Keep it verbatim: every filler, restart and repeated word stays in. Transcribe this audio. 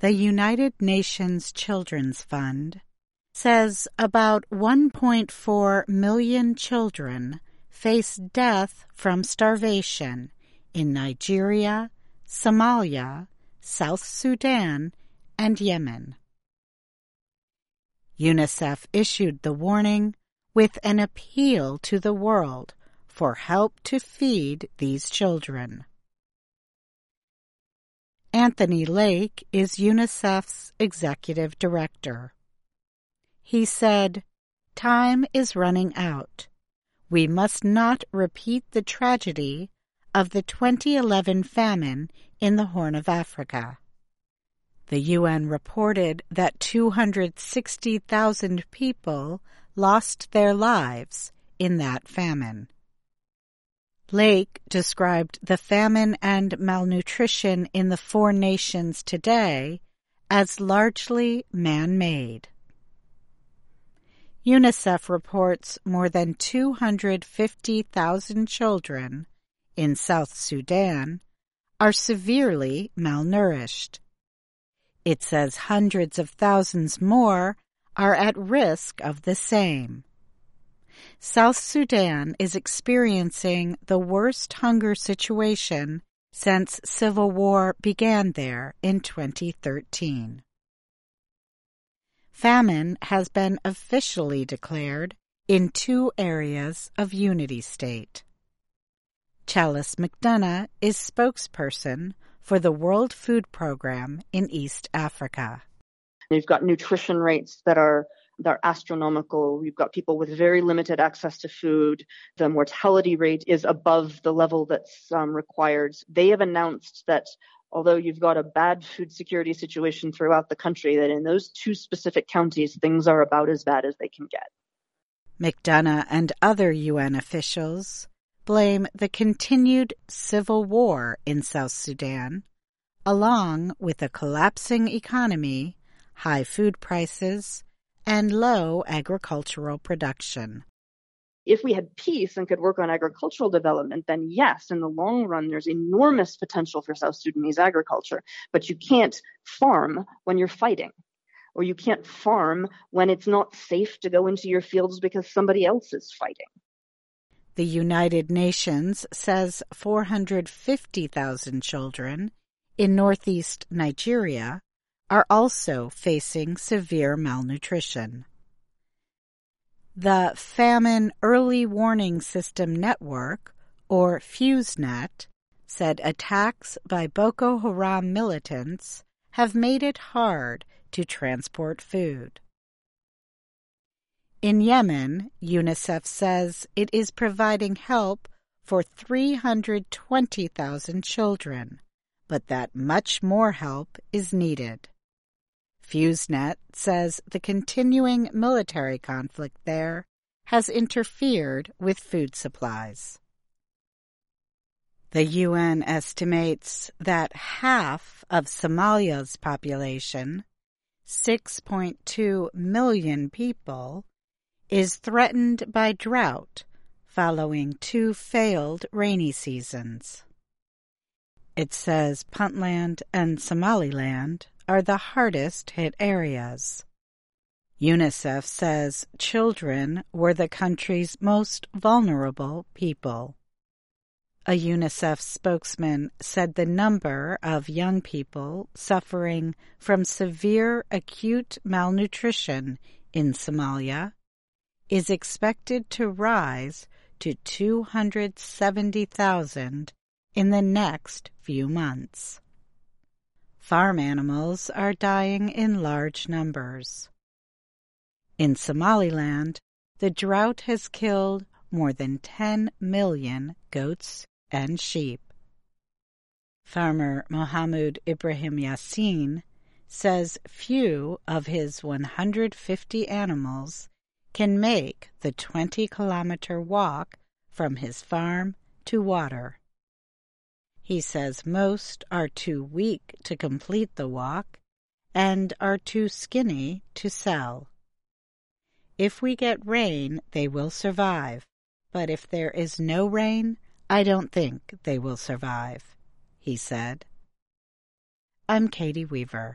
The United Nations Children's Fund says about one point four million children face death from starvation in Nigeria, Somalia, South Sudan, and Yemen. UNICEF issued the warning with an appeal to the world for help to feed these children. Anthony Lake is UNICEF's executive director. He said, "Time is running out. We must not repeat the tragedy of the twenty eleven famine in the Horn of Africa." The U N reported that two hundred sixty thousand people lost their lives in that famine. Lake described the famine and malnutrition in the four nations today as largely man-made. UNICEF reports more than two hundred fifty thousand children in South Sudan are severely malnourished. It says hundreds of thousands more are at risk of the same. South Sudan is experiencing the worst hunger situation since civil war began there in twenty thirteen. Famine has been officially declared in two areas of Unity State. Chalice McDonough is spokesperson for the World Food Program in East Africa. You've got nutrition rates that are They're astronomical. You've got people with very limited access to food. The mortality rate is above the level that's um, required. They have announced that although you've got a bad food security situation throughout the country, that in those two specific counties, things are about as bad as they can get. McDonough and other U N officials blame the continued civil war in South Sudan, along with a collapsing economy, high food prices, and low agricultural production. If we had peace and could work on agricultural development, then yes, in the long run, there's enormous potential for South Sudanese agriculture. But you can't farm when you're fighting, or you can't farm when it's not safe to go into your fields because somebody else is fighting. The United Nations says four hundred fifty thousand children in northeast Nigeria are also facing severe malnutrition. The Famine Early Warning System Network, or FuseNet, said attacks by Boko Haram militants have made it hard to transport food. In Yemen, UNICEF says it is providing help for three hundred twenty thousand children, but that much more help is needed. FuseNet says the continuing military conflict there has interfered with food supplies. The U N estimates that half of Somalia's population, six point two million people, is threatened by drought following two failed rainy seasons. It says Puntland and Somaliland are the hardest hit areas. UNICEF says children were the country's most vulnerable people. A UNICEF spokesman said the number of young people suffering from severe acute malnutrition in Somalia is expected to rise to two hundred seventy thousand in the next few months. Farm animals are dying in large numbers. In Somaliland, the drought has killed more than ten million goats and sheep. Farmer Mohammed Ibrahim Yassin says few of his one hundred fifty animals can make the twenty-kilometer walk from his farm to water. He says most are too weak to complete the walk and are too skinny to sell. If we get rain, they will survive, but if there is no rain, I don't think they will survive, he said. I'm Katie Weaver.